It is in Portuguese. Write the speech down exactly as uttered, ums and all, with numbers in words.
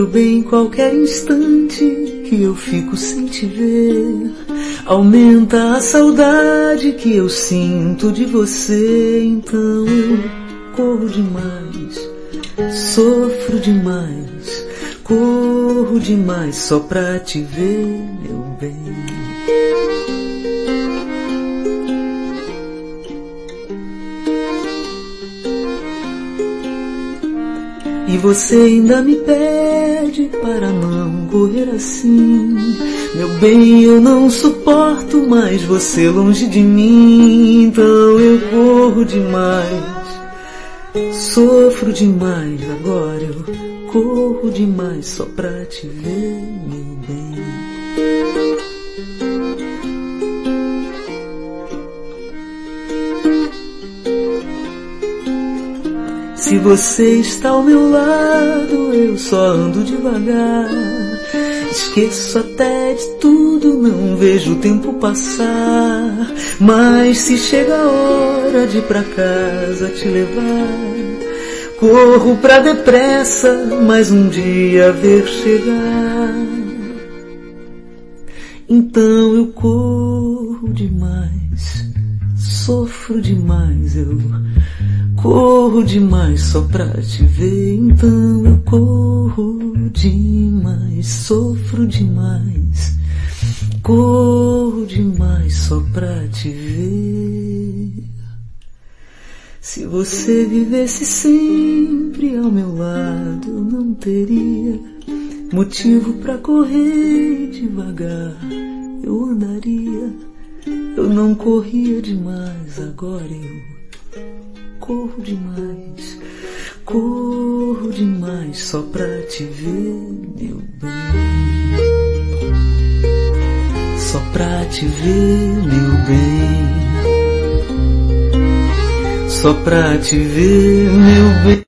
meu bem, qualquer instante que eu fico sem te ver, aumenta a saudade que eu sinto de você. Então eu corro demais, sofro demais, corro demais só pra te ver, meu bem. E você ainda me pede para não correr assim. Meu bem, eu não suporto mais você longe de mim. Então eu corro demais, sofro demais, agora eu corro demais só pra te ver, meu bem. Se você está ao meu lado, eu só ando devagar. Esqueço até de tudo, não vejo o tempo passar. Mas se chega a hora de ir pra casa te levar, corro pra depressa, mais um dia ver chegar. Então eu corro demais, sofro demais, eu corro demais só pra te ver. Então eu corro demais, sofro demais, corro demais só pra te ver. Se você vivesse sempre ao meu lado, eu não teria motivo pra correr devagar. Eu andaria, eu não corria demais, agora eu corro demais, corro demais só pra te ver, meu bem. Só pra te ver, meu bem. Só pra te ver, meu bem.